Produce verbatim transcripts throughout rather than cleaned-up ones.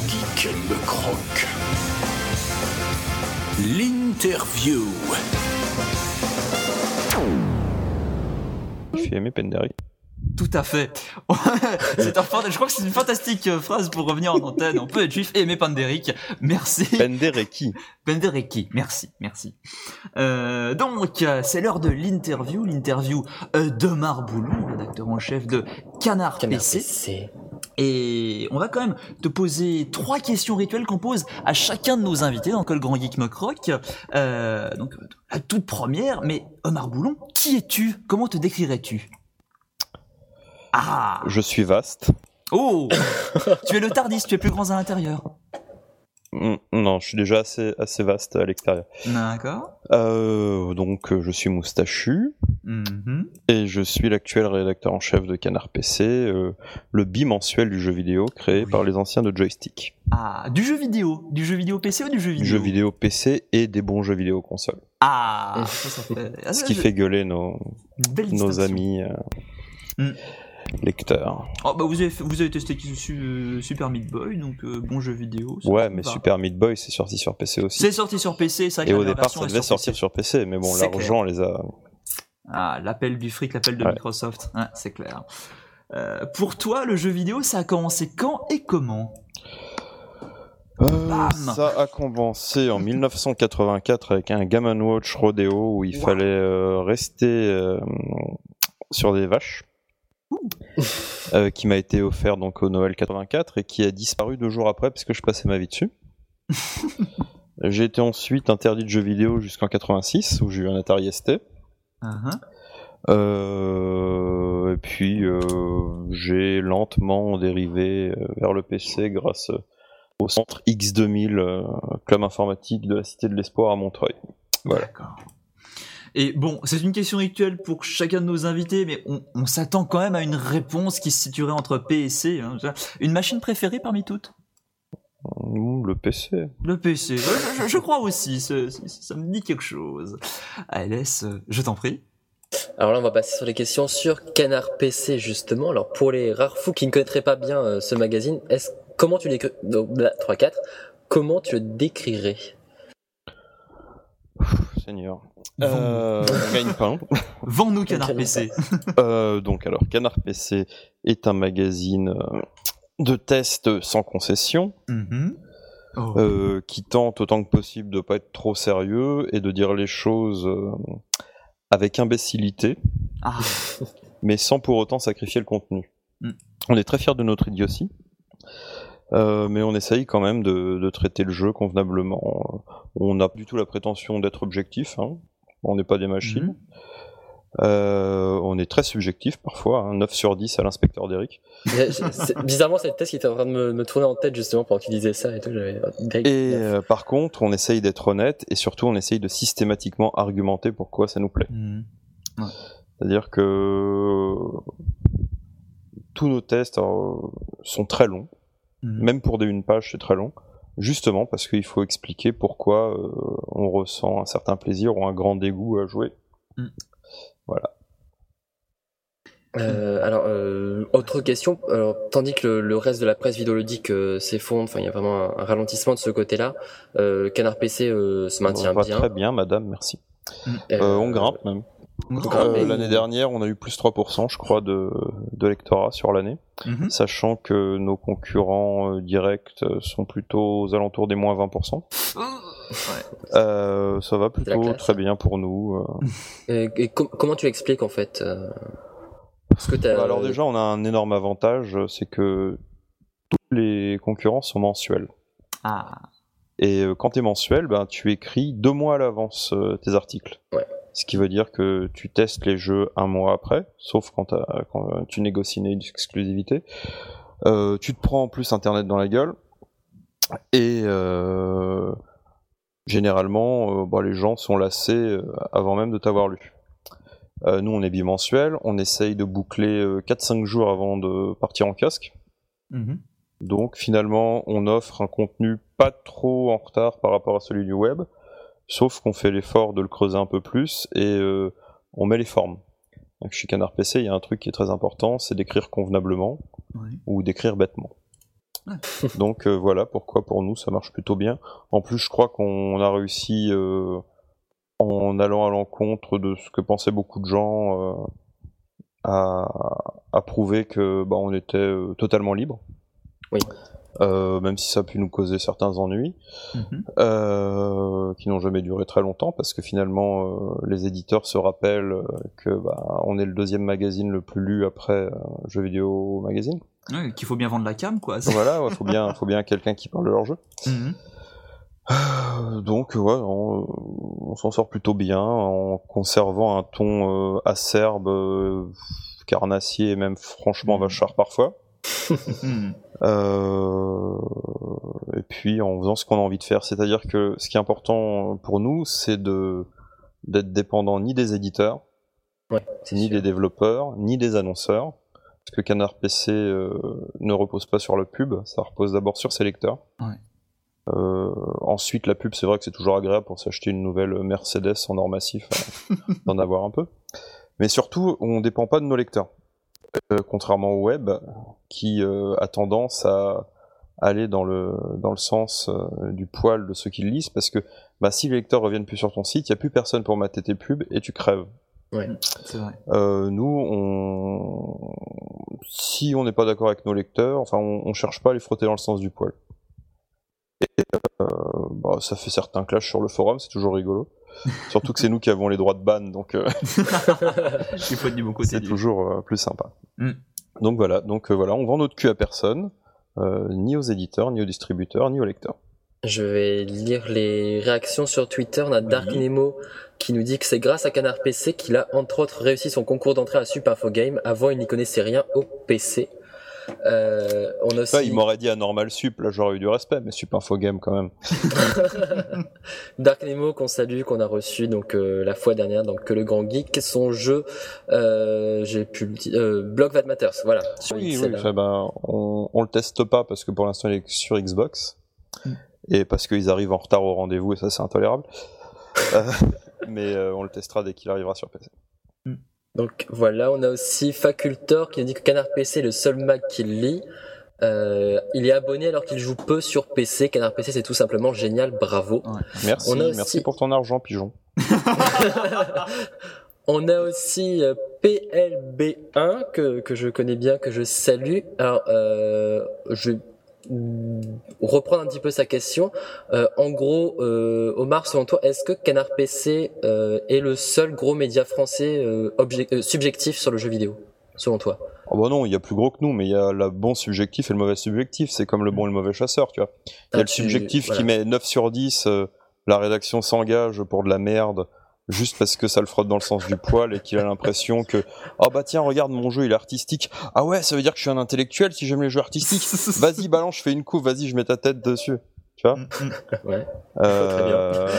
geek me croque. L'interview. Je suis aimé Pendery. Tout à fait. C'est un, je crois que c'est une fantastique phrase pour revenir en antenne. On peut être juif et aimer Panderic. Merci. Penderecki. Penderecki. Merci, merci. Euh, donc, c'est l'heure de l'interview. L'interview d'Omar Boulon, rédacteur en chef de Canard, Canard P C. P C. Et on va quand même te poser trois questions rituelles qu'on pose à chacun de nos invités dans le Grand Geek Me Croque. Euh, donc, la toute première, mais Omar Boulon, qui es-tu? Comment te décrirais-tu? Ah. Je suis vaste. Oh. Tu es le Tardis, tu es plus grand à l'intérieur. Mm, non, je suis déjà assez, assez vaste à l'extérieur. D'accord. Euh, donc, euh, je suis moustachu. Mm-hmm. Et je suis l'actuel rédacteur en chef de Canard P C, euh, le bimensuel du jeu vidéo créé Oui. par les anciens de Joystick. Ah, du jeu vidéo. Du jeu vidéo P C ou du jeu vidéo? Du jeu vidéo P C et des bons jeux vidéo console. Ah, ça, ça fait... Ah, Ce ça, qui je- fait gueuler nos, une belle nos distinction. amis euh, Mm. lecteurs. Oh, bah vous avez, fait- vous avez testé su- Super Meat Boy, donc euh, bon jeu vidéo. ça Ouais, me mais va. Super Meat Boy, c'est sorti sur P C aussi. C'est sorti sur P C, c'est vrai Et que au la départ, version ça est devait sur sortir P C. sur P C, mais bon, C'est l'argent les a... Ah, l'appel du fric, l'appel de Ouais. Microsoft. Ouais, c'est clair. Euh, pour toi, le jeu vidéo, ça a commencé quand et comment? Euh, Bam. ça a commencé en mille neuf cent quatre-vingt-quatre avec un Game and Watch Rodeo où il Wow. fallait euh, rester euh, sur des vaches, euh, qui m'a été offert donc au Noël quatre-vingt-quatre et qui a disparu deux jours après parce que je passais ma vie dessus. J'ai été ensuite interdit de jeux vidéo jusqu'en quatre-vingt-six où j'ai eu un Atari S T. Uh-huh. Euh, et puis euh, j'ai lentement dérivé euh, vers le P C grâce euh, au centre X deux mille, euh, club informatique de la Cité de l'Espoir à Montreuil. Voilà. D'accord. Et bon, c'est une question rituelle pour chacun de nos invités, mais on, on s'attend quand même à une réponse qui se situerait entre P et C. Hein. Une machine préférée parmi toutes? Mmh, le P C. Le P C. Je, je- je crois aussi, ça, ça- ça me dit quelque chose. Allez, euh, je t'en prie. Alors là, on va passer sur les questions sur Canard P C, justement. Alors, pour les rares fous qui ne connaîtraient pas bien euh, ce magazine, est-ce, comment tu l'écris, donc, là, trois quatre, comment tu le décrirais? Seigneur. Euh, gagne-pain. Vends-nous Canard Canard P C. Euh, donc alors, Canard P C est un magazine euh, de test sans concession, Mhm. Oh. euh, qui tente autant que possible de pas être trop sérieux et de dire les choses euh, avec imbécilité, Ah. mais sans pour autant sacrifier le contenu. Mm. On est très fiers de notre idiotie, euh, mais on essaye quand même de, de traiter le jeu convenablement. On n'a pas du tout la prétention d'être objectif, hein. On n'est pas des machines. Mhm. Euh, on est très subjectif parfois, hein, neuf sur dix à l'inspecteur d'Eric. C'est- c'est- Bizarrement, c'est le test qui était en train de me, me tourner en tête, justement, pendant que tu disais ça et tout. J'avais... Et euh, par contre, on essaye d'être honnête et surtout on essaye de systématiquement argumenter pourquoi ça nous plaît. Mhm. C'est-à-dire que tous nos tests euh, sont très longs, Mhm. même pour des une page c'est très long, justement parce qu'il faut expliquer pourquoi euh, on ressent un certain plaisir ou un grand dégoût à jouer. Mm. Voilà. Euh, alors, euh, autre question. Alors, tandis que le, le reste de la presse vidéoludique euh, s'effondre, enfin, il y a vraiment un, un ralentissement de ce côté-là. Euh, Canard P C euh, se maintient On va bien. très bien, madame, merci. Euh, Euh, on grimpe même. On Donc, grimpe. Euh, mais- l'année dernière, on a eu plus trois pour cent, je crois, de, de lectorat sur l'année, Mhm. sachant que nos concurrents euh, directs euh, sont plutôt aux alentours des moins vingt pour cent. Ouais. Euh, ça va la plutôt classe. très bien pour nous. euh. Et, et com- comment tu expliques en fait euh, Parce que t'as. Bah, alors déjà, on a un énorme avantage, c'est que tous les concurrents sont mensuels. Ah. Et euh, quand tu es mensuel, ben, tu écris deux mois à l'avance euh, tes articles. Ouais. Ce qui veut dire que tu testes les jeux un mois après, sauf quand, t'as- quand euh, tu négocies une exclusivité. Euh, tu te prends en plus Internet dans la gueule. Et euh, généralement, euh, bah, les gens sont lassés euh, avant même de t'avoir lu. Euh, nous, on est bimensuel, on essaye de boucler euh, quatre cinq jours avant de partir en casque. Mhm. Donc finalement, on offre un contenu pas trop en retard par rapport à celui du web, sauf qu'on fait l'effort de le creuser un peu plus et euh, on met les formes. Donc, chez Canard P C, il y a un truc qui est très important, c'est d'écrire convenablement Oui. ou d'écrire bêtement. Ouais. Donc euh, voilà pourquoi pour nous ça marche plutôt bien. En plus, je crois qu'on a réussi euh, en allant à l'encontre de ce que pensaient beaucoup de gens euh, à, à prouver que bah, on était euh, totalement libre. Oui. Euh, même si ça a pu nous causer certains ennuis, Mhm. euh, qui n'ont jamais duré très longtemps, parce que finalement euh, les éditeurs se rappellent euh, que bah, on est le deuxième magazine le plus lu après euh, Jeux Vidéo Magazine. Ouais, qu'il faut bien vendre la cam, quoi. Donc voilà, il faut bien, faut bien quelqu'un qui parle de leur jeu. Mhm. Euh, Donc ouais, on, on s'en sort plutôt bien en conservant un ton euh, acerbe, euh, carnassier et même franchement Mhm. vachard parfois. Mhm. Euh, et puis en faisant ce qu'on a envie de faire, c'est-à-dire que ce qui est important pour nous, c'est de d'être dépendant ni des éditeurs, Ouais, c'est ni sûr. des développeurs, ni des annonceurs, parce que Canard P C euh, ne repose pas sur la pub, ça repose d'abord sur ses lecteurs. Ouais. Euh, ensuite, la pub, c'est vrai que c'est toujours agréable pour s'acheter une nouvelle Mercedes en or massif, euh, d'en avoir un peu. Mais surtout, on dépend pas de nos lecteurs. Euh, contrairement au web, qui euh, a tendance à aller dans le, dans le sens euh, du poil de ceux qui le lisent, parce que bah, si les lecteurs reviennent plus sur ton site, il n'y a plus personne pour mater tes pubs et tu crèves. Ouais. C'est vrai. Euh, nous, on... si on n'est pas d'accord avec nos lecteurs, enfin, on, on cherche pas à les frotter dans le sens du poil. Et euh, bah, ça fait certains clashs sur le forum, c'est toujours rigolo. Surtout que c'est nous qui avons les droits de ban, donc euh, Il faut être du bon côté. c'est du- toujours euh, plus sympa. Mm. Donc voilà, donc euh, voilà, on vend notre cul à personne, euh, ni aux éditeurs, ni aux distributeurs, ni aux lecteurs. Je vais lire les réactions sur Twitter. On a Oui. Dark Nemo qui nous dit que c'est grâce à Canard P C qu'il a entre autres réussi son concours d'entrée à Super Info Game. Avant, il n'y connaissait rien au P C. Euh, on a aussi... Là, il m'aurait dit à Normal Sup, là j'aurais eu du respect, mais Sup Info Game quand même. Dark Nemo qu'on salue, qu'on a reçu donc euh, la fois dernière, donc que le grand geek, son jeu, euh, j'ai pu le dire, euh, Block That Matters, voilà. Sur Oui, X oui, L. enfin, ben, on, on le teste pas parce que pour l'instant il est sur Xbox, Mm. et parce qu'ils arrivent en retard au rendez-vous, et ça c'est intolérable. Euh, mais euh, on le testera dès qu'il arrivera sur P C. Donc voilà, on a aussi Facultor qui nous dit que Canard P C est le seul Mac qu'il lit. Euh, il est abonné alors qu'il joue peu sur P C. Canard P C c'est tout simplement génial, bravo. Ouais. Merci, On a aussi- merci pour ton argent, pigeon. On a aussi euh, P L B un que, que je connais bien, que je salue. Alors, euh, je vais mm, reprendre un petit peu sa question. Euh, en gros, euh, Omar, selon toi, est-ce que Canard P C euh, est le seul gros média français euh, obje- euh, subjectif sur le jeu vidéo, selon toi? Oh bah non, il y a plus gros que nous, mais il y a le bon subjectif et le mauvais subjectif, c'est comme le bon et le mauvais chasseur, tu vois. Il y Ah, a le tu- subjectif voilà. qui met neuf sur dix, euh, la rédaction s'engage pour de la merde, juste parce que ça le frotte dans le sens du poil et qu'il a l'impression que « Ah bah tiens, regarde, mon jeu il est artistique. Ah ouais, ça veut dire que je suis un intellectuel si j'aime les jeux artistiques. Vas-y, balance, je fais une coupe, vas-y, je mets ta tête dessus. » Tu vois. Mm, mm. Ouais. Euh,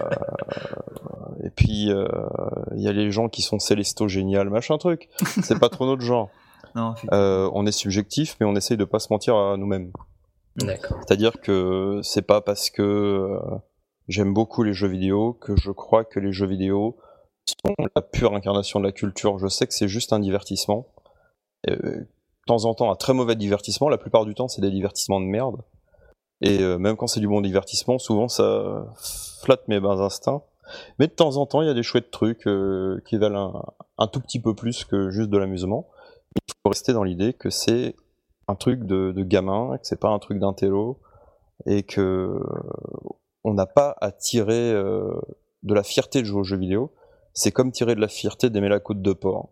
Et puis, euh, il y a les gens qui sont célesto génial, machin truc. C'est pas trop notre genre. Non, Euh, on est subjectif, mais on essaye de pas se mentir à nous-mêmes. D'accord. C'est-à-dire que c'est pas parce que euh, j'aime beaucoup les jeux vidéo que je crois que les jeux vidéo sont la pure incarnation de la culture. Je sais que c'est juste un divertissement. Euh, de temps en temps, un très mauvais divertissement. La plupart du temps, c'est des divertissements de merde. Et euh, même quand c'est du bon divertissement, souvent ça flatte mes bons instincts. Mais de temps en temps, il y a des chouettes trucs euh, qui valent un, un tout petit peu plus que juste de l'amusement. Il faut rester dans l'idée que c'est un truc de, de gamin, que c'est pas un truc d'intello, et que euh, on n'a pas à tirer euh, de la fierté de jouer aux jeux vidéo. C'est comme tirer de la fierté d'aimer la côte de porc.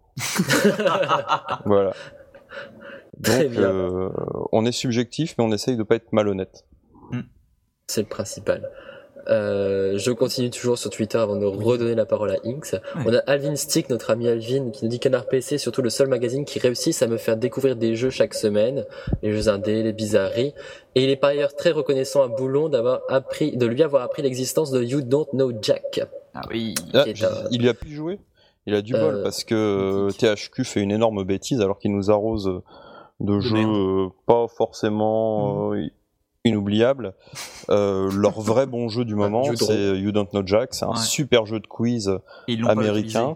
Voilà. Très Donc, bien. euh, on est subjectif, mais on essaye de pas être malhonnête. C'est le principal. Euh, je continue toujours sur Twitter avant de redonner la parole à Inks. Ouais. On a Alvin Stick, notre ami Alvin, qui nous dit Canard P C est surtout le seul magazine qui réussisse à me faire découvrir des jeux chaque semaine, les jeux indés, les bizarreries. Et il est par ailleurs très reconnaissant à Boulon d'avoir appris, de lui avoir appris l'existence de You Don't Know Jack. Ah oui. Ah, Qui est j- un- Il a pu jouer. Il a du Euh, bol parce que euh, mythique. T H Q fait une énorme bêtise alors qu'il nous arrose euh, de, jeux merde. euh, pas forcément euh, inoubliables. Euh, leur vrai bon jeu du moment, You Don't. c'est You Don't Know Jack. C'est un Ouais. super jeu de quiz Et ils l'ont pas américain. utilisé.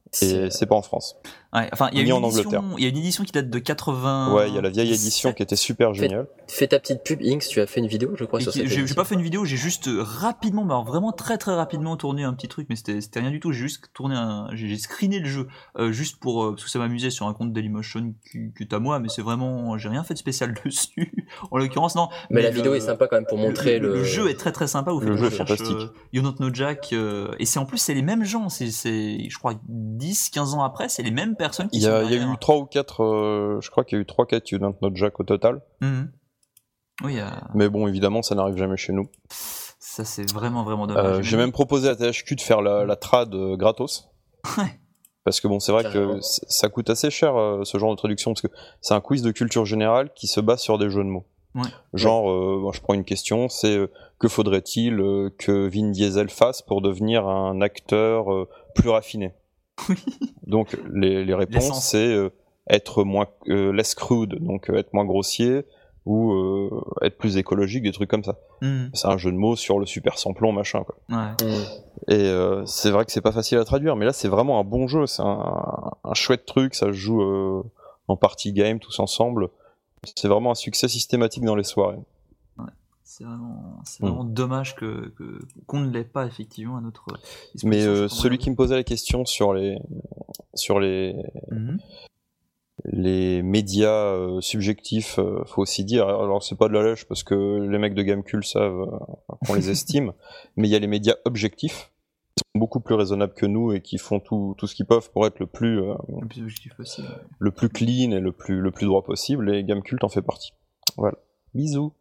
Et c'est pas en France. Ouais, enfin, il y a Ni une en édition, Angleterre. il y a une édition qui date de quatre-vingts. Ouais, il y a la vieille édition qui était super géniale. Fais, fais ta petite pub, Inks, tu as fait une vidéo, je crois, Et sur qui- cette J'ai j'ai édition. pas fait une vidéo, j'ai juste euh, rapidement, mais alors vraiment très très rapidement tourné un petit truc, mais c'était c'était rien du tout. J'ai juste tourné un, j'ai j'ai screené le jeu euh, juste pour euh, parce que ça m'amusait sur un compte Dailymotion qui, qui est à moi, mais c'est vraiment, j'ai rien fait de spécial dessus. En l'occurrence, non. Mais, la le- vidéo est sympa quand même pour montrer le, le. le jeu est très très sympa. Vous Le faites jeu une est recherche, fantastique. euh, You Don't Know Jack, euh, et c'est en plus c'est les mêmes gens. C'est c'est, je crois dix, quinze ans après, c'est les mêmes personnes qui Il y sont a, il y a derrière. eu trois ou quatre, euh, je crois qu'il y a eu trois quatre You Don't Know Jack au total. Mhm. Oui, euh, Mais bon, évidemment, ça n'arrive jamais chez nous. ça c'est vraiment vraiment dommage. Euh, J'ai même proposé à T H Q de faire la, la trad euh, gratos. Ouais. Parce que bon, c'est vrai Carrément. que c- ça coûte assez cher euh, ce genre de traduction, parce que c'est un quiz de culture générale qui se base sur des jeux de mots. Ouais. Genre, euh, bon, je prends une question, c'est euh, que faudrait-il euh, que Vin Diesel fasse pour devenir un acteur euh, plus raffiné? Donc les, les réponses, L'essence. c'est euh, être moins euh, less crude, donc euh, être moins grossier, ou euh, être plus écologique, des trucs comme ça. Mhm. C'est un jeu de mots sur le super samplon, machin, quoi. Ouais. Mm. Et euh, c'est vrai que c'est pas facile à traduire, mais là c'est vraiment un bon jeu, c'est un, un chouette truc, ça se joue euh, en party game tous ensemble. C'est vraiment un succès systématique dans les soirées. C'est vraiment, c'est Mm. vraiment dommage que, que- qu'on ne l'ait pas effectivement à notre disposition. Mais euh, Je comprends celui bien. qui me posait la question sur les sur les Mhm. les médias euh, subjectifs, euh, faut aussi dire. Alors c'est pas de la lèche parce que les mecs de Gamecube savent euh, qu'on les estime, mais il y a les médias objectifs qui sont beaucoup plus raisonnables que nous et qui font tout tout ce qu'ils peuvent pour être le plus euh, Le plus objectif possible. le plus clean et le plus le plus droit possible. Et Gamecult en fait partie. Voilà. Bisous.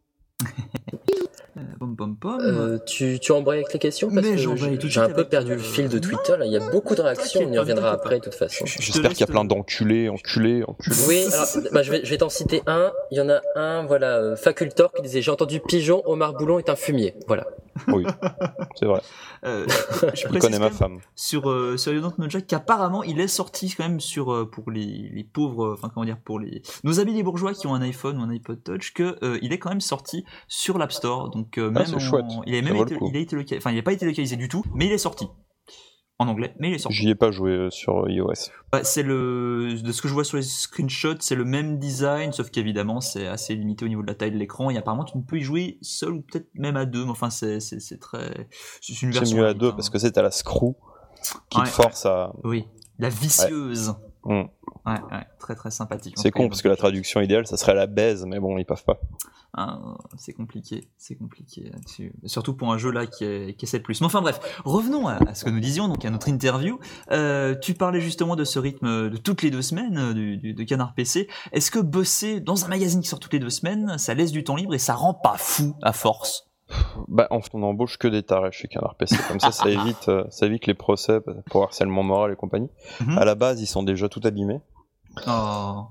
Euh, pom pom pom. Euh, tu, tu embrayes avec les questions parce Mais que j'embraye j'ai tout de j'ai un suite peu avec, perdu euh, le fil de non, Twitter. Là, il y a beaucoup de réactions. On y t'inquiète pas, reviendra t'inquiète après de toute façon. Je te J'espère qu'il y a laisse, plein euh, d'enculés, enculés, enculés. Oui, alors bah, je vais je vais t'en citer un. Il y en a un, voilà, euh, Facultor qui disait j'ai entendu Pigeon, Omar Boulon est un fumier. Voilà. Oui, c'est vrai. Euh, je Il précise connaît quand ma même femme. sur euh, sur You Don't Know Jack qu'apparemment il est sorti quand même sur euh, pour les, les pauvres, euh, enfin comment dire, pour les nos amis les bourgeois qui ont un iPhone ou un iPod Touch, que euh, il est quand même sorti sur l'App Store. Donc euh, Ah, même c'est en- chouette. il a Ça même vaut le été, coup. il a été localisé, enfin il n'a pas été localisé du tout, mais il est sorti en anglais, mais il est sorti. J'y ai pas joué euh, sur iOS. Ouais, c'est le, de ce que je vois sur les screenshots, c'est le même design, sauf qu'évidemment c'est assez limité au niveau de la taille de l'écran. Et apparemment tu ne peux y jouer seul ou peut-être même à deux, mais enfin c'est, c'est, c'est très, c'est une C'est version mieux à light, deux hein. parce que c'est à la screw qui Ouais, te force à. Oui, la vicieuse. Hmm. Ouais, ouais, très très sympathique. En C'est tout cas, con parce que la traduction idéale, ça serait la baise, mais bon, ils peuvent pas. Ah, c'est compliqué, c'est compliqué là-dessus. Surtout pour un jeu là qui est, qui essaie de plus. Mais enfin bref, revenons à, à ce que nous disions, donc à notre interview. Euh, tu parlais justement de ce rythme de toutes les deux semaines euh, du, du- de Canard P C. Est-ce que bosser dans un magazine qui sort toutes les deux semaines, ça laisse du temps libre et ça rend pas fou à force? Bah, en fait, on embauche que des tarés chez Canard P C. Comme ça, ça évite, euh, ça évite les procès pour harcèlement moral et compagnie. Mhm. À la base, ils sont déjà tout abîmés. Oh.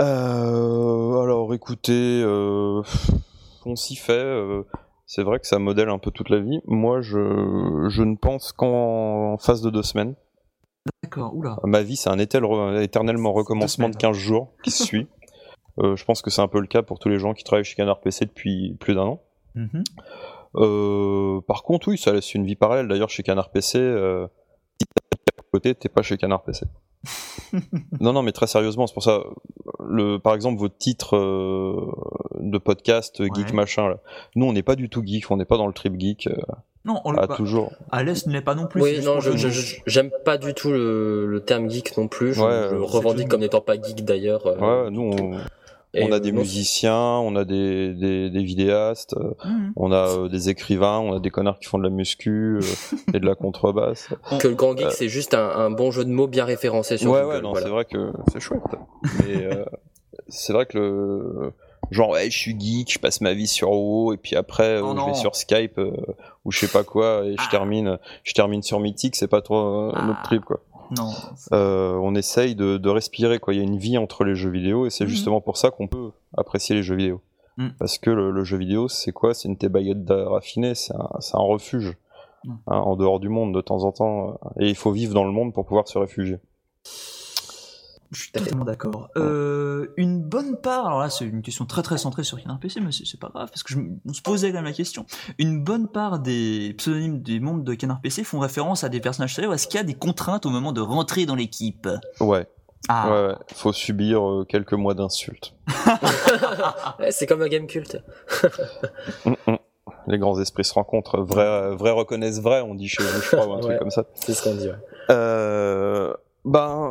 Euh, alors, écoutez, euh, on s'y fait. euh, c'est vrai que ça modèle un peu toute la vie. Moi, je, je ne pense qu'en phase de deux semaines. D'accord, oula. Ma vie, c'est un étel- éternellement recommencement de semaines. quinze jours qui se suit. Euh, je pense que c'est un peu le cas pour tous les gens qui travaillent chez Canard P C depuis plus d'un an. Mhm. Euh, par contre, oui, ça laisse une vie parallèle. D'ailleurs, chez Canard P C, euh, si t'es à côté, t'es pas chez Canard P C. Non, non, mais très sérieusement, c'est pour ça. Le, par exemple, votre titre euh, de podcast euh, geek Ouais. machin, là. Nous, on n'est pas du tout geek, on n'est pas dans le trip geek. Euh, Non, on le, ah, bah, toujours. Alès ne l'est pas non plus. c'est Oui, juste non, pour je, le- je- je- j'aime pas du tout le, le terme geek non plus. Je, Ouais, je euh, revendique c'est une- comme n'étant pas geek d'ailleurs. euh, Ouais, nous, on, et, on a euh, des non, musiciens, on a des, des, des vidéastes, euh, Mhm. on a euh, des écrivains, on a des connards qui font de la muscu euh, et de la contrebasse. que le grand geek, Euh, c'est juste un, un bon jeu de mots bien référencé sur Ouais, Google. ouais, non, voilà. c'est vrai que c'est chouette. Mais euh, c'est vrai que le genre, ouais, je suis geek, je passe ma vie sur WoW et puis après Oh euh, je non. vais sur Skype euh, ou je sais pas quoi et je Ah. termine, je termine sur Mythique, c'est pas trop euh, Ah. notre trip quoi. Non. Euh, on essaye de, de respirer quoi. Il y a une vie entre les jeux vidéo et c'est Mhm. justement pour ça qu'on peut apprécier les jeux vidéo. Mhm. Parce que le, le jeu vidéo, c'est quoi? C'est une thébaillette raffinée, c'est un, c'est un refuge Mhm. hein, en dehors du monde de temps en temps. euh, Et il faut vivre dans le monde pour pouvoir se réfugier. Je suis totalement d'accord. Euh, une bonne part, alors là c'est une question très très centrée sur Canard P C, mais c'est, c'est pas grave parce que je, on se posait quand même la question. Une bonne part des pseudonymes des membres de Canard P C font référence à des personnages sérieux. Est-ce qu'il y a des contraintes au moment de rentrer dans l'équipe? Ouais. Ah. Ouais, ouais. Faut subir euh, quelques mois d'insultes. Ouais, c'est comme un game culte. Mm-mm. Les grands esprits se rencontrent. Vrai, vrai reconnaissent vrai, on dit chez vous, je crois, ou un Ouais. truc comme ça. C'est ce qu'on dit, ouais. Euh, ben.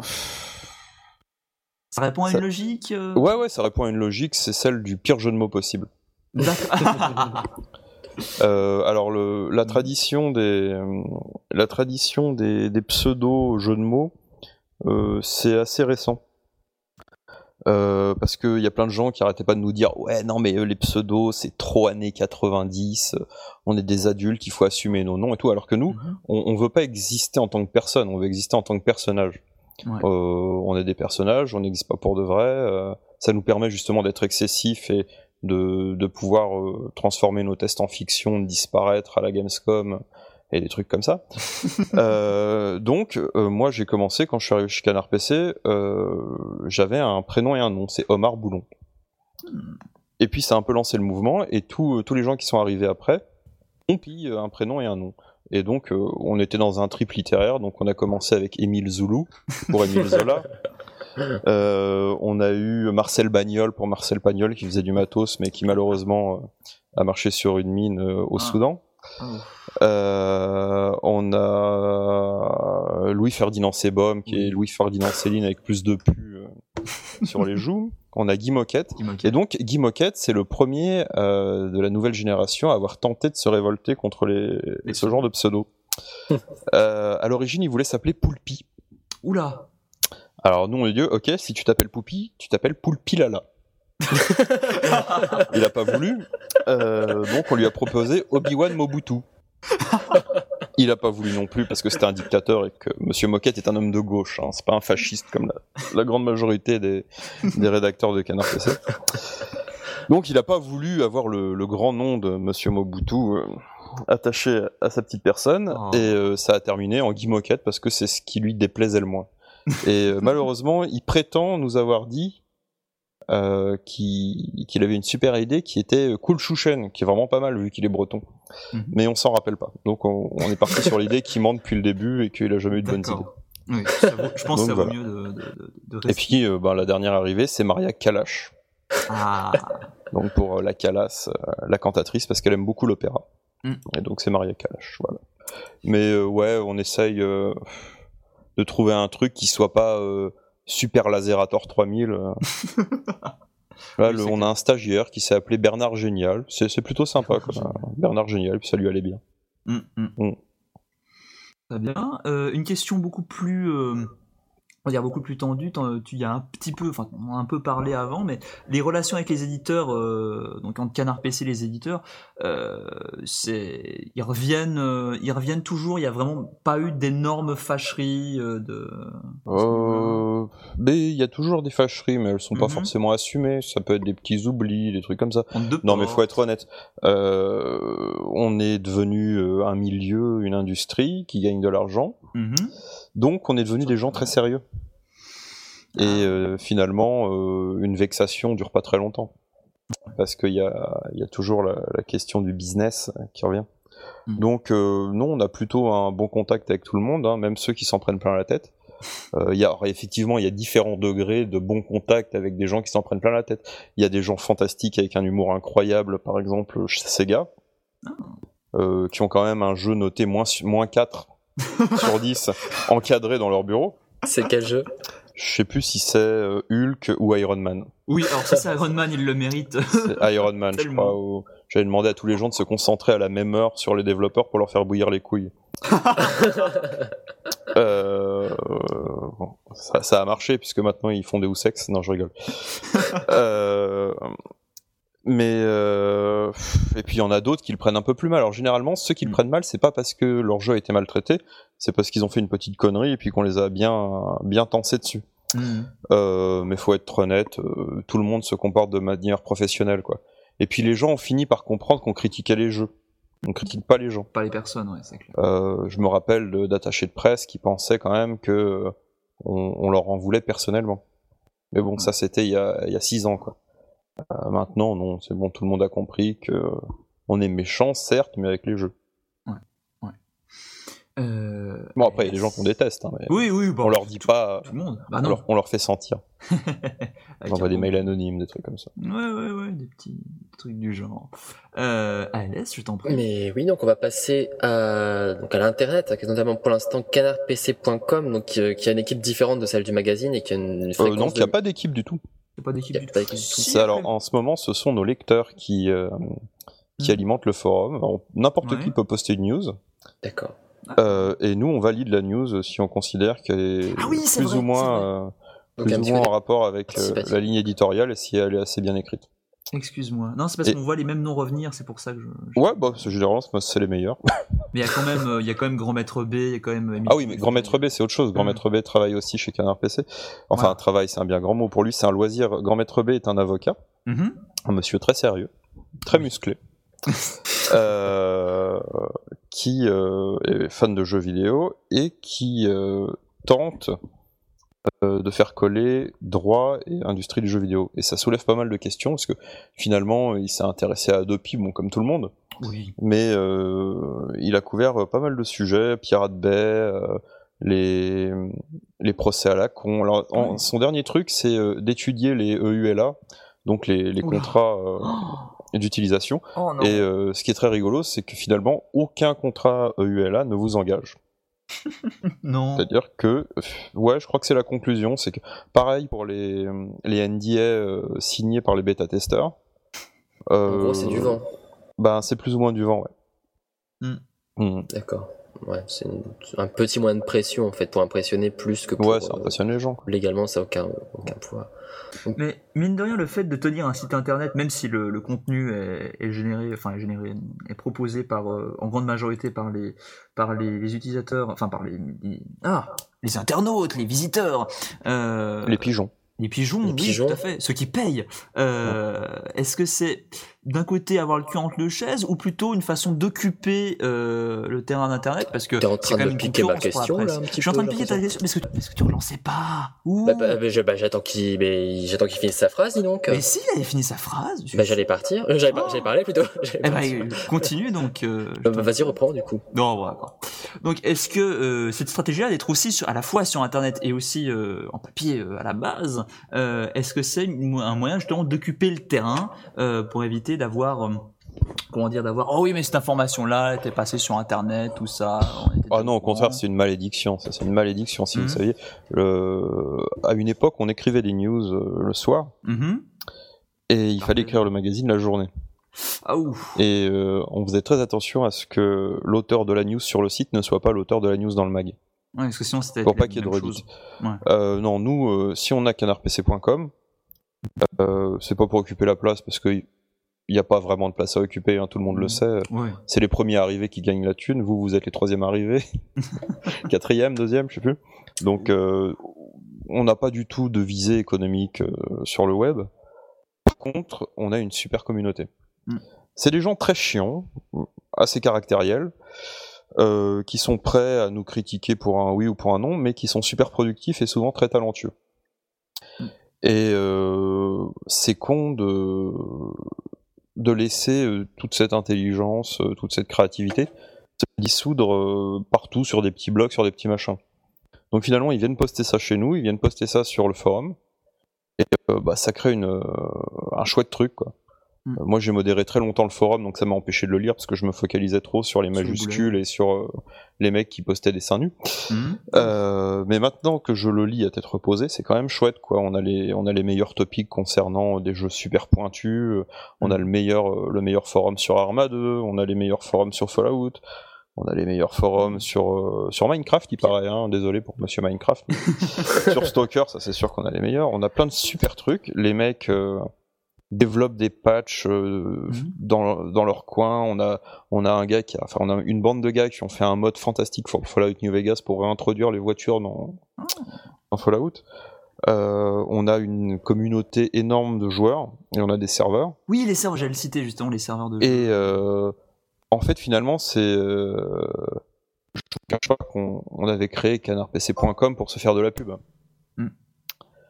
Ça répond à Ça- une logique euh... Ouais, ouais, ça répond à une logique, c'est celle du pire jeu de mots possible. D'accord. Euh, alors, le, la tradition des, euh, la tradition des, des pseudo jeux de mots, euh, c'est assez récent. Euh, parce qu'il y a plein de gens qui arrêtaient pas de nous dire ouais non mais euh, les pseudos c'est trop années quatre-vingt-dix, euh, on est des adultes, il faut assumer nos noms et tout, alors que nous Mhm. on, on veut pas exister en tant que personne, on veut exister en tant que personnage. Ouais. Euh, on est des personnages, on n'existe pas pour de vrai, euh, ça nous permet justement d'être excessif et de, de pouvoir euh, transformer nos tests en fiction, de disparaître à la Gamescom et des trucs comme ça. euh, donc, euh, moi, j'ai commencé, quand je suis arrivé chez Canard P C, euh, j'avais un prénom et un nom, c'est Omar Boulon. Et puis, ça a un peu lancé le mouvement, et tous euh, tous les gens qui sont arrivés après ont pris euh, un prénom et un nom. Et donc, euh, on était dans un trip littéraire, donc on a commencé avec Émile Zoulou, pour Émile Zola. Euh, on a eu Marcel Bagnol pour Marcel Pagnol, qui faisait du matos, mais qui malheureusement euh, a marché sur une mine euh, au Ah. Soudan. Oh. Euh, on a Louis Ferdinand Sebom qui Oui. est Louis Ferdinand Céline avec plus de pu euh, sur les joues. On a Guy Moquette. Qui moque. Et donc Guy Moquette, c'est le premier euh, de la nouvelle génération à avoir tenté de se révolter contre les, Les ce genre de pseudo. euh, à l'origine, il voulait s'appeler Poulpi. Oula. Alors nous on lui dit ok, si tu t'appelles Poupi, tu t'appelles Poulpilala. Il a pas voulu, euh, donc on lui a proposé Obi-Wan Mobutu. Il a pas voulu non plus parce que c'était un dictateur et que Monsieur Moquette est un homme de gauche, hein, c'est pas un fasciste comme la, la grande majorité des, des rédacteurs de Canard P C. Donc il a pas voulu avoir le, le grand nom de Monsieur Mobutu euh, attaché à sa petite personne, Oh. et euh, ça a terminé en Guy Moquette parce que c'est ce qui lui déplaisait le moins. Et euh, malheureusement, il prétend nous avoir dit euh, qu'il, qu'il avait une super idée qui était euh, Cool Chouchen, qui est vraiment pas mal vu qu'il est breton. Mhm. Mais on s'en rappelle pas. Donc on, on est parti sur l'idée qu'il ment depuis le début et qu'il a jamais eu de bonnes idées. D'accord. Oui, ça vaut- je pense Donc, que ça vaut voilà. mieux de, de, de, de Et rester. puis euh, ben, la dernière arrivée, c'est Maria Kalash. Ah. Donc pour euh, la Calas, euh, la cantatrice, parce qu'elle aime beaucoup l'opéra. Mm. Et donc c'est Maria Kalash, voilà. Mais euh, ouais, on essaye euh, de trouver un truc qui soit pas euh, Super Laserator trois mille. euh. Là, Oui, le- c'est on a un stagiaire qui s'est appelé Bernard Génial. C'est, c'est plutôt sympa, quoi. Bernard Génial, puis ça lui allait bien. Hum, hum. Mm. Très bien. Euh, une question beaucoup plus, euh, on va dire beaucoup plus tendue. T'en- Tu y as un petit peu, enfin, on en a un peu parlé avant, mais les relations avec les éditeurs, euh, donc entre Canard P C, les éditeurs, euh, c'est, ils reviennent, euh, ils reviennent toujours. Il y a vraiment pas eu d'énormes fâcheries euh, de. Euh, mais il y a toujours des fâcheries, mais elles sont pas Mhm. forcément assumées. Ça peut être des petits oublis, des trucs comme ça. Entre deux Non, mais portes. faut être honnête. Euh, on est devenu euh, un milieu, une industrie qui gagne de l'argent. Mhm. Donc, on est devenu des gens très sérieux. Et euh, finalement, euh, une vexation dure pas très longtemps. Parce qu'il y a, il y a toujours la, la question du business qui revient. Mm. Donc, euh, non, on a plutôt un bon contact avec tout le monde, hein, même ceux qui s'en prennent plein la tête. Euh, il y a, alors, effectivement, il y a différents degrés de bon contact avec des gens qui s'en prennent plein la tête. Il y a des gens fantastiques avec un humour incroyable, par exemple chez Sega, euh, qui ont quand même un jeu noté moins, moins quatre sur dix encadré dans leur bureau. C'est quel jeu? Je sais plus si c'est euh, Hulk ou Iron Man. Oui, alors si c'est Iron Man, il le mérite. C'est Iron Man, je Tellement. crois. Où j'avais demandé à tous les gens de se concentrer à la même heure sur les développeurs pour leur faire bouillir les couilles. euh, bon, ça, ça a marché puisque maintenant ils font des Deus Ex. Non, je rigole. euh, mais euh, et puis il y en a d'autres qui le prennent un peu plus mal. Alors généralement, ceux qui le Mm. prennent mal, c'est pas parce que leur jeu a été maltraité, c'est parce qu'ils ont fait une petite connerie et puis qu'on les a bien bien tensés dessus. Mhm. Euh, mais faut être honnête, euh, tout le monde se comporte de manière professionnelle, quoi. Et puis les gens ont fini par comprendre qu'on critiquait les jeux. On critique pas les gens. Pas les personnes, ouais, c'est clair. Euh, je me rappelle de- d'attachés de presse qui pensaient quand même que euh, on, on leur en voulait personnellement. Mais bon, ça c'était il y a, il y a six ans, quoi. Euh, maintenant, non, c'est bon, tout le monde a compris que on est méchant, certes, mais avec les jeux. Ouais, ouais. Euh... Bon, après, il y a des gens qu'on déteste, hein, mais Oui, oui, bon, on leur dit tout, pas, tout le monde. Bah on, non. leur, on leur fait sentir. Avec On envoie un des bon- mails anonymes, des trucs comme ça. Ouais, ouais, ouais, des petits trucs du genre. Euh, Alès, je t'en prie. Mais oui, donc on va passer à donc à l'internet, qui est notamment pour l'instant canard p c point com, donc euh, qui a une équipe différente de celle du magazine et qui a une Euh, fréquence non, il n'y a de- pas d'équipe du tout. Il n'y a pas d'équipe y a du tout. pas d'équipe du tout. Si, C'est alors, après- en ce moment, ce sont nos lecteurs qui, euh, qui Hmm. alimentent le forum. Alors, n'importe Ouais. qui peut poster une news. D'accord. Euh, et nous, on valide la news si on considère qu'elle est Ah oui, c'est plus vrai, ou c'est moins, vrai. euh, Donc plus un ou petit moins peu en rapport avec euh, participatif. la ligne éditoriale et si elle est assez bien écrite. Excuse-moi. Non, c'est parce Et- qu'on voit les mêmes noms revenir, c'est pour ça que je. je- Ouais, bah, c'est- généralement, c'est c'est les meilleurs. Mais il y a quand même, euh, il y a quand même Grand Maître B, il y a quand même. Ah oui, mais Grand Maître B, c'est autre chose. Grand Mm. Maître B travaille aussi chez Canard P C. Enfin, Voilà. un travail, c'est un bien grand mot. Pour lui, c'est un loisir. Grand Maître B est un avocat, Mhm. un monsieur très sérieux, très musclé, euh, qui euh, est fan de jeux vidéo et qui euh, tente euh, de faire coller droit et industrie du jeu vidéo. Et ça soulève pas mal de questions parce que finalement, il s'est intéressé à Adopi, bon, comme tout le monde, Oui. mais euh, il a couvert euh, pas mal de sujets, Pirate Bay, euh, les, les procès à la con. Alors, en- Oui. son dernier truc, c'est euh, d'étudier les E U L A, donc les, les Oula. contrats euh, Oh, d'utilisation. oh non. Et euh, ce qui est très rigolo, c'est que finalement, aucun contrat E U L A ne vous engage. Non. C'est-à-dire que, euh, ouais, je crois que c'est la conclusion, c'est que pareil pour les, les N D A euh, signés par les bêta-testeurs. En gros, c'est du vent. Ben, c'est plus ou moins du vent, ouais. Mm. Mm. D'accord. Ouais, c'est une- un petit moyen de pression en fait pour impressionner plus que pour Ouais, ça euh, impressionne les gens. légalement, ça n'a aucun aucun poids. Mais mine de rien, le fait de tenir un site internet, même si le, le contenu est, est généré, enfin est généré, est proposé par, euh, en grande majorité par les, par les, les utilisateurs, enfin par les, les- ah, les internautes, les visiteurs, euh, Les pigeons. les pigeons, Les oui, pigeons. tout à fait, ceux qui payent. Euh, Est-ce que c'est d'un côté avoir le cul entre deux chaises ou plutôt une façon d'occuper euh, le terrain d'internet parce que T'es en c'est train quand de même une piquer ma concurrence pour la question, presse. là, un petit Je suis en train de peu, piquer j'ai ta question, mais est-ce que, est-ce que tu relançais pas Ouh. Bah, bah, bah, je- bah, j'attends qu'il mais j'attends qu'il finisse sa phrase, dis donc. Mais si, il avait fini sa phrase. je- Bah, j'allais partir. Euh, J'allais par- Oh. j'allais parler plutôt. J'allais Eh ben, partir. euh, continue donc. euh, je Euh, t'en- bah, Vas-y, reprends du coup. Non, voilà. quoi. Donc, est-ce que euh, cette stratégie-là d'être aussi sur, à la fois sur Internet et aussi euh, en papier euh, à la base, euh, est-ce que c'est une- un moyen justement d'occuper le terrain euh, pour éviter d'avoir, euh, comment dire, d'avoir, oh oui, mais cette information-là était passée sur Internet, tout ça. on était Ah non, au courant. contraire, c'est une malédiction. Ça, c'est une malédiction, si Mhm. vous saviez. Le... À une époque, on écrivait des news euh, le soir Mhm. et il fallait écrire le magazine la journée. Ah ouf. Et euh, on faisait très attention à ce que l'auteur de la news sur le site ne soit pas l'auteur de la news dans le mag. Ouais, parce que sinon c'était Pour la pas qu'il y ait de même redite. chose. Ouais. Euh, non, nous, euh, si on a canard p c point com, euh, c'est pas pour occuper la place parce qu'il n'y a pas vraiment de place à occuper, hein, tout le monde le Mhm. sait. Ouais. C'est les premiers arrivés qui gagnent la thune. Vous, vous êtes les troisièmes arrivés, quatrième, deuxième, je sais plus. Donc, euh, on n'a pas du tout de visée économique euh, sur le web. Par contre, on a une super communauté. Mm. C'est des gens très chiants, assez caractériels, euh, qui sont prêts à nous critiquer pour un oui ou pour un non, mais qui sont super productifs et souvent très talentueux. Mm. Et euh, c'est con de de laisser euh, toute cette intelligence, euh, toute cette créativité se dissoudre euh, partout sur des petits blogs, sur des petits machins. Donc finalement, ils viennent poster ça chez nous, ils viennent poster ça sur le forum, et euh, bah, ça crée une, euh, un chouette truc, quoi. Mm. Euh, moi, j'ai modéré très longtemps le forum, donc ça m'a empêché de le lire parce que je me focalisais trop sur les Sur le majuscules boulet. et sur euh, les mecs qui postaient des seins nus. Mhm. Euh, mais maintenant que je le lis à tête reposée, c'est quand même chouette, quoi. On a les, on a les meilleurs topics concernant des jeux super pointus. euh, On a le meilleur, euh, le meilleur forum sur Arma deux. On a les meilleurs forums sur Fallout. On a les meilleurs forums sur euh, sur Minecraft, il paraît. Hein, désolé pour Monsieur Minecraft. mais sur Stalker, ça c'est sûr qu'on a les meilleurs. On a plein de super trucs. Les mecs euh, développent des patchs euh, Mhm. dans dans leur coin. On a on a un gars qui a, enfin on a une bande de gars qui ont fait un mode fantastique pour Fallout New Vegas pour réintroduire les voitures dans dans Fallout. Euh, on a une communauté énorme de joueurs et on a des serveurs. Oui, les serveurs, j'allais le citer justement, les serveurs de. Et euh, en fait, finalement, c'est euh, je ne cache pas qu'on on avait créé canard p c point com pour se faire de la pub. Mm.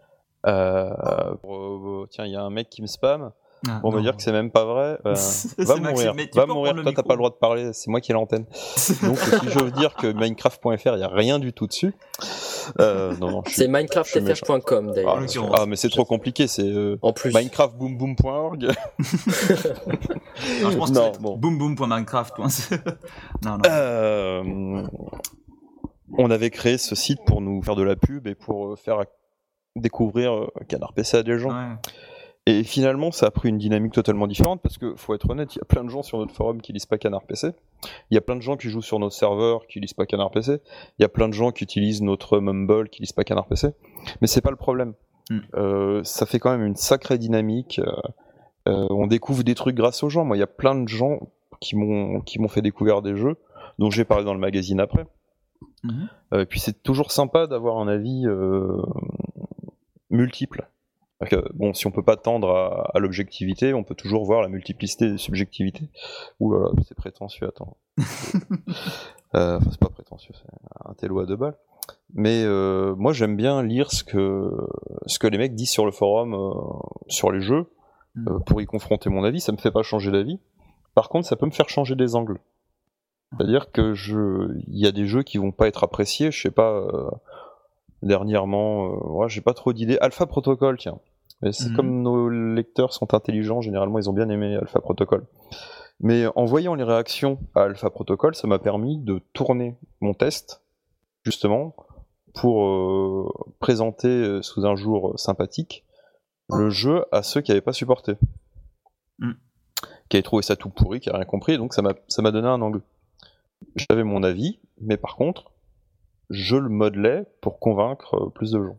Euh, pour, euh, tiens, il y a un mec qui me spam. Ah, On va non. dire que c'est même pas vrai. Euh, C'est va Maxime, mourir, mais tu va peux mourir. prendre le Toi, t'as micro. pas le droit de parler. C'est moi qui ai l'antenne. Donc, si je veux dire que Minecraft point F R, il y a rien du tout dessus. Euh, non, non. Je suis, C'est je suis minecraft f r point com Ah, d'ailleurs. En l'occurrence. ah, mais c'est trop compliqué. C'est euh, En plus. minecraft boom boom point org. Non, je pense que Non, c'est bon. boom boom point minecraft. non, non. Euh, on avait créé ce site pour nous faire de la pub et pour euh, faire découvrir euh, Canard P C à des gens. Ouais. Et finalement, ça a pris une dynamique totalement différente parce que, faut être honnête, il y a plein de gens sur notre forum qui lisent pas Canard P C. Il y a plein de gens qui jouent sur nos serveurs qui lisent pas Canard P C. Il y a plein de gens qui utilisent notre Mumble qui lisent pas Canard P C. Mais c'est pas le problème. Mm. Euh, ça fait quand même une sacrée dynamique. Euh, euh, on découvre des trucs grâce aux gens. Moi, il y a plein de gens qui m'ont qui m'ont fait découvrir des jeux dont j'ai parlé dans le magazine après. Mhm. Euh, et puis c'est toujours sympa d'avoir un avis euh, multiple. Que, bon, si on peut pas tendre à, à l'objectivité, on peut toujours voir la multiplicité des subjectivités. Ouh là là, c'est prétentieux, attends. euh, enfin, c'est pas prétentieux, c'est un télo à deux balles. Mais euh, moi, j'aime bien lire ce que ce que les mecs disent sur le forum, euh, sur les jeux, euh, pour y confronter mon avis. Ça me fait pas changer d'avis. Par contre, ça peut me faire changer des angles. C'est-à-dire que je, il y a des jeux qui vont pas être appréciés. Je sais pas. Euh, dernièrement, euh, ouais, j'ai pas trop d'idées. Alpha Protocol, tiens. Mais c'est Mhm. comme nos lecteurs sont intelligents, généralement ils ont bien aimé Alpha Protocol. Mais en voyant les réactions à Alpha Protocol, ça m'a permis de tourner mon test, justement, pour euh, présenter euh, sous un jour euh, sympathique le jeu à ceux qui n'avaient pas supporté. Mm. Qui avaient trouvé ça tout pourri, qui n'avaient rien compris, et donc ça m'a, ça m'a donné un angle. J'avais mon avis, mais par contre, je le modelais pour convaincre euh, plus de gens.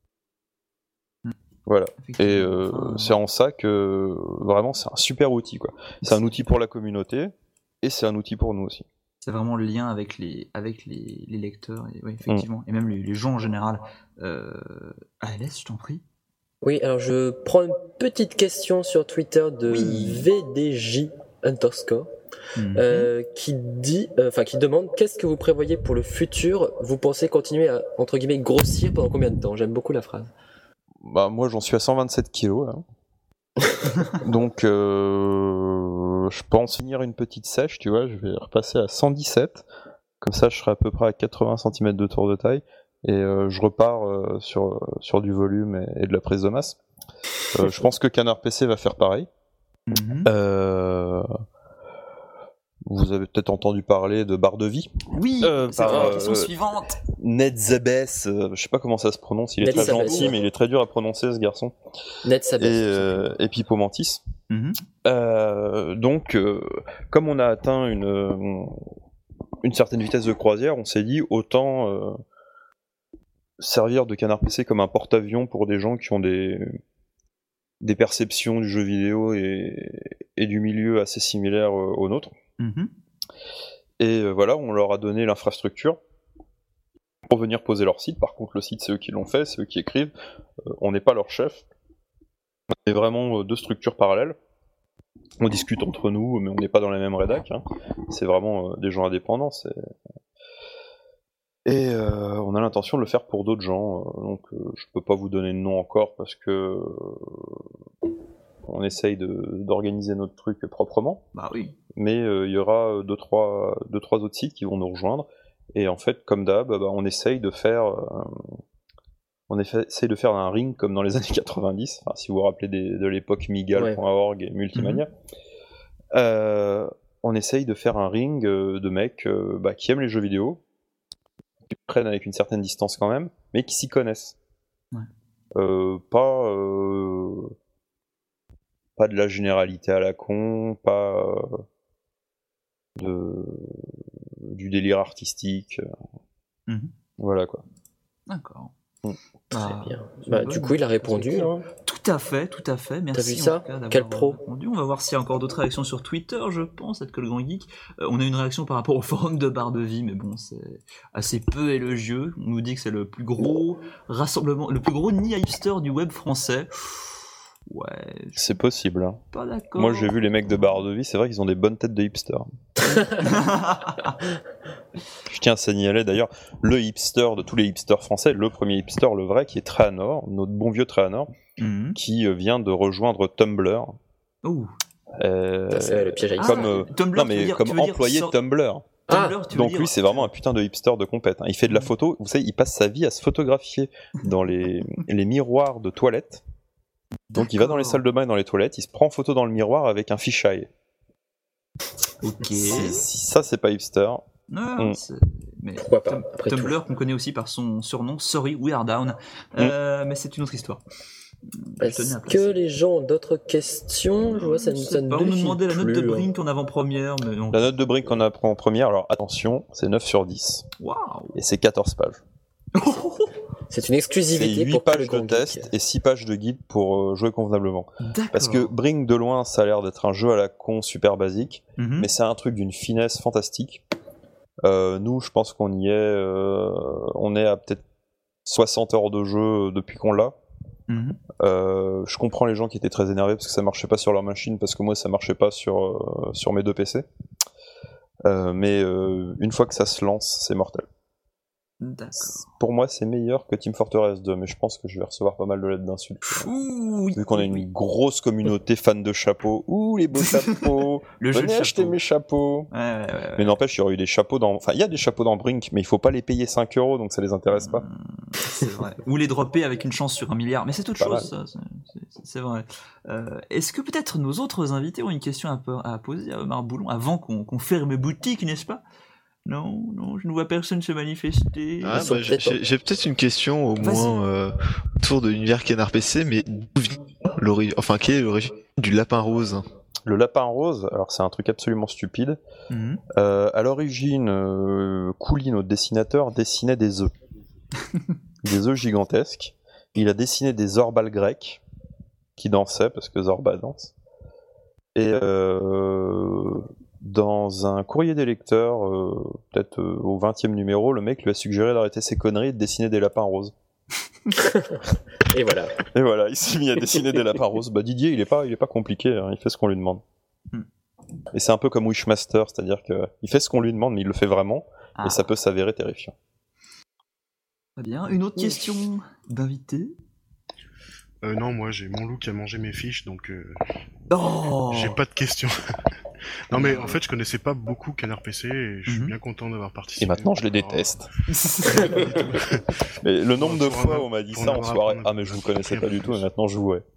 Voilà. Et euh, Enfin, c'est en ça que vraiment c'est un super outil, quoi. C'est un outil pour la communauté et c'est un outil pour nous aussi. c'est vraiment le lien avec les, avec les, les lecteurs, et, ouais, effectivement, et même les, les gens en général. Euh... A L S, je t'en prie. Oui, alors je prends une petite question sur Twitter de Oui. V D J underscore Mhm. euh, qui dit, euh, enfin qui demande qu'est-ce que vous prévoyez pour le futur. Vous pensez continuer à entre guillemets grossir pendant combien de temps? J'aime beaucoup la phrase. Bah moi j'en suis à cent vingt-sept kilos là. Donc euh, je pense finir une petite sèche, tu vois, je vais repasser à cent dix-sept. Comme ça je serai à peu près à quatre-vingts centimètres de tour de taille. Et euh, je repars euh, sur, sur du volume et, et de la prise de masse. Euh, je pense que Canard P C va faire pareil. Mhm. Euh... Vous avez peut-être entendu parler de barre de vie. Oui, Euh, c'est par, la question euh, suivante. Netzebes, euh, je sais pas comment ça se prononce, il est très Netzebes. gentil mais il est très dur à prononcer ce garçon. Net ça Et, baisse. euh, et Pipo Mantis. Mhm. Euh, donc, euh, comme on a atteint une, euh, une certaine vitesse de croisière, on s'est dit autant euh, servir de Canard P C comme un porte-avions pour des gens qui ont des, des perceptions du jeu vidéo et, et du milieu assez similaires euh, aux nôtres. Mhm. Et euh, voilà, on leur a donné l'infrastructure pour venir poser leur site. Par contre, le site, c'est eux qui l'ont fait, c'est eux qui écrivent. Euh, on n'est pas leur chef. On est vraiment euh, deux structures parallèles. On discute entre nous, mais on n'est pas dans la même rédac. Hein. C'est vraiment euh, des gens indépendants. C'est... Et euh, on a l'intention de le faire pour d'autres gens. Euh, donc, euh, je peux pas vous donner de nom encore parce que euh, on essaye de, d'organiser notre truc proprement. Bah oui. Mais euh, il y aura deux trois, deux, trois autres sites qui vont nous rejoindre. Et en fait, comme d'hab, bah, on essaye de faire... Euh, on essaye de faire un ring comme dans les années quatre-vingt-dix, enfin, si vous vous rappelez des, de l'époque Migal point org et Multimania. Mm-hmm. Euh, on essaye de faire un ring euh, de mecs euh, bah, qui aiment les jeux vidéo, qui prennent avec une certaine distance quand même, mais qui s'y connaissent. Ouais. Euh, pas, euh, pas de la généralité à la con, pas euh, de, du délire artistique. Mm-hmm. Voilà quoi. D'accord. Mm. Très bien. Bah, du coup, il a répondu. Hein. Tout à fait, tout à fait. Merci. T'as vu ça? Quel pro. Répondu. On va voir s'il y a encore d'autres réactions sur Twitter, je pense, peut-être que le Grand Geek. Euh, on a une réaction par rapport au forum de Barre de Vie, mais bon, c'est assez peu élogieux. On nous dit que c'est le plus gros rassemblement, le plus gros nid hipster du web français. Ouais. C'est possible. Hein. Pas d'accord. Moi, j'ai vu les mecs de Barre de Vie, c'est vrai qu'ils ont des bonnes têtes de hipsters. Je tiens à signaler d'ailleurs le hipster de tous les hipsters français, le premier hipster, le vrai, qui est Traanor, notre bon vieux Traanor, Mhm. qui euh, vient de rejoindre Tumblr. Ouh. Euh, Ça, c'est le piège à comme, Ah, euh, Tumblr, non tu veux mais dire- comme tu veux dire employé sur- de Tumblr. Ah, Tumblr, tu veux Donc dire- lui, c'est vraiment un putain de hipster de compète. hein. Il fait de la photo, vous savez, il passe sa vie à se photographier dans les, les miroirs de toilettes. Donc il va dans les D'accord. salles de bain et dans les toilettes, il se prend en photo dans le miroir avec un fisheye. Ok. Si, si ça, c'est pas hipster. Non, Mm. c'est- mais Pourquoi pas, Tum- après tout. Tumblr qu'on connaît aussi par son surnom Sorry We Are Down. Euh, Mais c'est une autre histoire. Je tenais Est-ce à que préciser. les gens ont d'autres questions? Je vois, ça, ne- Je ça sais ne pas, on nous défile demandait la note de plus, hein. Brink en avant-première, mais non. La note de Brink qu'on apprend en première, alors attention, c'est neuf sur dix. Waouh. Et c'est quatorze pages. C'est une C'est exclusivité huit pour tous les pages de grands test geeks. et six pages de guide pour euh, jouer convenablement. D'accord. Parce que Brink de loin, ça a l'air d'être un jeu à la con super basique, Mhm. mais c'est un truc d'une finesse fantastique. Euh, nous, je pense qu'on y est, euh, on est à peut-être soixante heures de jeu depuis qu'on l'a. Mhm. Euh, je comprends les gens qui étaient très énervés parce que ça marchait pas sur leur machine, parce que moi ça marchait pas sur, euh, sur mes deux P C. Euh, mais euh, une fois que ça se lance, c'est mortel. D'accord. Pour moi, c'est meilleur que Team Fortress deux, mais je pense que je vais recevoir pas mal de lettres d'insultes. Ouh, oui. Vu qu'on a une Oui. grosse communauté fan de chapeaux. Ouh, les beaux chapeaux. Le jeu de Venez acheter chapeau. mes chapeaux. Ouais, ouais, ouais, ouais. Mais n'empêche, il y aurait eu des chapeaux dans... Enfin, il y a des chapeaux dans Brink, mais il faut pas les payer cinq euros, donc ça les intéresse pas. C'est vrai. Ou les dropper avec une chance sur un milliard. Mais c'est autre Pas chose, ça. C'est- c'est- C'est vrai. Euh, Est-ce que peut-être nos autres invités ont une question à, po- à poser à Omar Boulon avant qu'on qu'on ferme boutique, n'est-ce pas? Non, non, je ne vois personne se manifester. Ah, Ils sont bah, j'ai peut-être- j'ai peut-être une question au Vas-y. moins euh, autour de l'univers Canard P C, mais d'où vient l'ori- enfin quelle est l'origine du lapin rose? Le lapin rose, alors c'est un truc absolument stupide. Mhm. Euh, à l'origine, euh, Couli, notre dessinateur, dessinait des œufs. Des œufs gigantesques. Il a dessiné des orbales grecs qui dansaient, parce que Zorba danse. Et euh, dans un courrier des lecteurs, euh, peut-être euh, au vingtième numéro, le mec lui a suggéré d'arrêter ses conneries et de dessiner des lapins roses. Et voilà. Et voilà, il s'est mis à dessiner des lapins roses. Bah Didier, il est pas, il est pas compliqué, hein, il fait ce qu'on lui demande. Hmm. Et c'est un peu comme Wishmaster, c'est-à-dire que il fait ce qu'on lui demande, mais il le fait vraiment, Ah, et ça peut s'avérer terrifiant. très bien. Une autre question d'invité? Euh, non, moi j'ai mon loup qui a mangé mes fiches, donc euh, Oh j'ai pas de questions. Non mais en fait je connaissais pas beaucoup Canard P C et je suis Mhm. bien content d'avoir participé. Et maintenant, je les Alors, déteste. Mais le nombre de Pour en fois avoir- où on m'a dit pour en ça en avoir soirée, apprendre un ah mais peu je vous plus, connaissais un pas peu du tout, plus. et maintenant je jouais.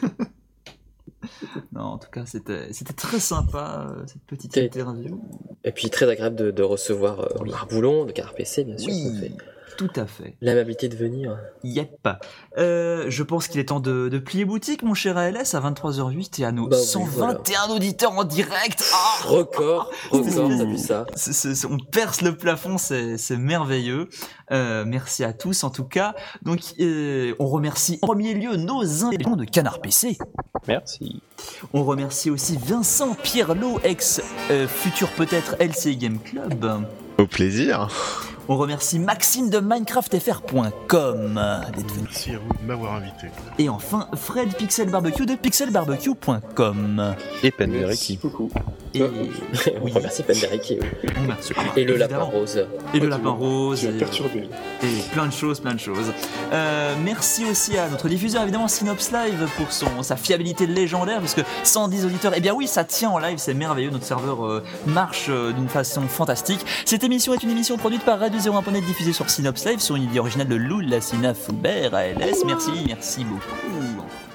Non, en tout cas, c'était c'était très sympa, euh, cette petite Et- interview. Et puis très agréable de, de recevoir euh, Oui. Omar Boulon de Canard P C, bien sûr. Ça fait Oui, tout à fait. l'amabilité de venir. Yep. Euh, je pense qu'il est temps de, de plier boutique, mon cher A L S, à vingt-trois heures huit et à nos Bah oui, cent vingt et un auditeurs en direct. Ah Record, record, t'as vu ça? C'est- c'est- c'est- on perce le plafond, c'est c'est merveilleux. Euh, merci à tous en tout cas. Donc euh, on remercie en premier lieu nos invités de Canard P C. Merci. On remercie aussi Vincent Pierlot, ex euh, futur peut-être L C Game Club. Au plaisir. On remercie Maxime de Minecraft F R point com d'être venu. Merci à vous de m'avoir invité. Et enfin Fred Pixel Barbecue de pixel barbecue point com. Et Pendereki. beaucoup. Et On oui, remercie Penderiki. Oui. on remercie. Et le Évidemment. lapin rose. Et le lapin rose. Tu as Et... perturbé. Et plein de choses, plein de choses. Euh, merci aussi à notre diffuseur, évidemment, Synops Live, pour son, sa fiabilité légendaire, puisque cent dix auditeurs, eh bien oui, ça tient en live, c'est merveilleux, notre serveur euh, marche euh, d'une façon fantastique. Cette émission est une émission produite par Radio zéro un point net, diffusée sur Synops Live, sur une idée originale de Lou Lassina Foubert, A L S. Merci, merci beaucoup.